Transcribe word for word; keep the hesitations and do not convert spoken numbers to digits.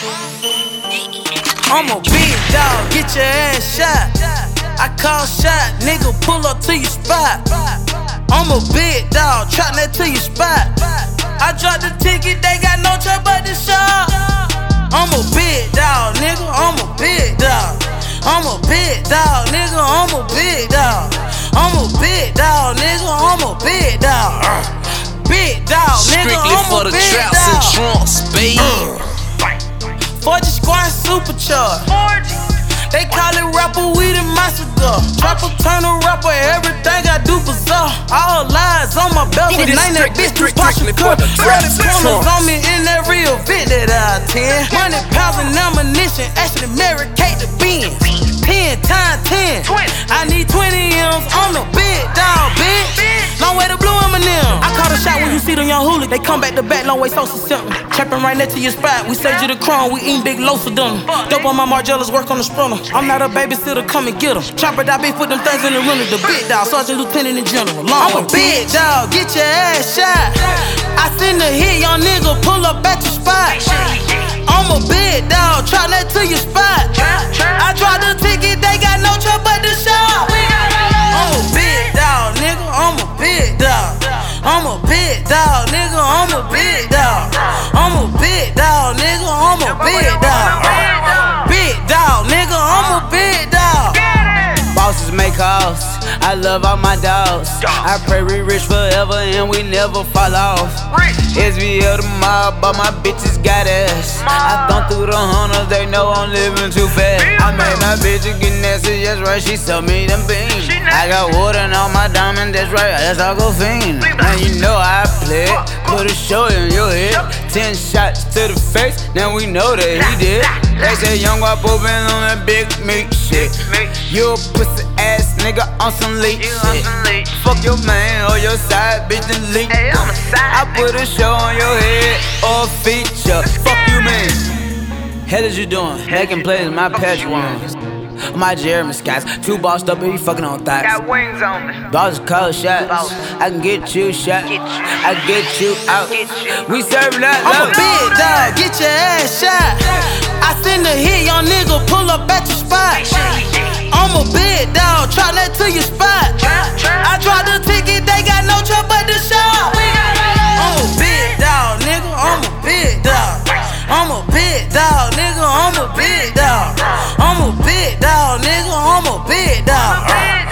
I'm a big dog, get your ass shot. I call shot, nigga, pull up to your spot. I'm a big dog, trap that to your spot. I drop the ticket, they got no choice but to shop. I'm a big dog, nigga, I'm a big dog. I'm a big dog, nigga, I'm a big dog. I'm a big dog, nigga, I'm a big dog. Big dog, nigga, Strictly I'm for a the big traps dog. and trunks, baby. Forty squad supercharged. They call it rapper, we the massacre. Trapper turn a rapper, everything I do bizarre. All lies on my belt, and name that bitch too partial cut. Thirty corners on me in every event that I attend. Hundred pounds of ammunition, actually Mary Kate the Benz. Ten times ten, I need twenty M's on the big dog, bitch. Long way to blue M and M. I caught a shot when you see them young hoolies. They come back to back, long way so simple. Trapping right next to your spot, we save you the chrome, we eating big loaves for dinner. Dope on my Margellas, work on the sprinter. I'm not a babysitter, come and get 'em. Chopper that bitch, put them things in the rental. The big dog, sergeant, lieutenant, and general. Long I'm a big dog, get your ass shot. I send a hit, young nigga, pull up at your spot. I'm a big dog, try that to your spot. I drop the ticket, they got no choice but to shop. I'm a big dog, nigga, I'm a big dog. I'm a big dog, nigga, I'm a big dog. I'm a big dog, nigga, I'm a big dog. Big dog, nigga, I'm a big dog. Bosses make calls, I love all my dogs. I pray we rich forever and we never fall off. S V L the mob, but my bitches got ass. I thumb through the hunters, they know I'm living too fast. I made my bitch get nasty, that's right, she sold me them beans. I got water on my diamond, that's right, that's all go fiend. Now you know I play it, put a show in your head. Ten shots to the face, now we know that he did. They say young guapo been on that big meat shit. You a pussy ass nigga on some leak shit. Fuck your man or your side bitch and leak. I put a show on your head or a feature. Fuck you man. Hell is you doing? Making plays in my patch ones. My Jeremy Scotts, too bossed up, but you fucking on thighs. Got wings on me. Balls call shots. I can get you shot. I get you out. We serve that I'm a love. big dog, get your ass shot. I send a hit, young nigga, pull up at your spot. I'm a big dog, try that to your spot. I drop the ticket, they got no choice but to shop. I'm a big dog, nigga, I'm a big dog. I'm a big dog, nigga, I'm a big dog. I'm a big dog, nigga, I'm a big dog.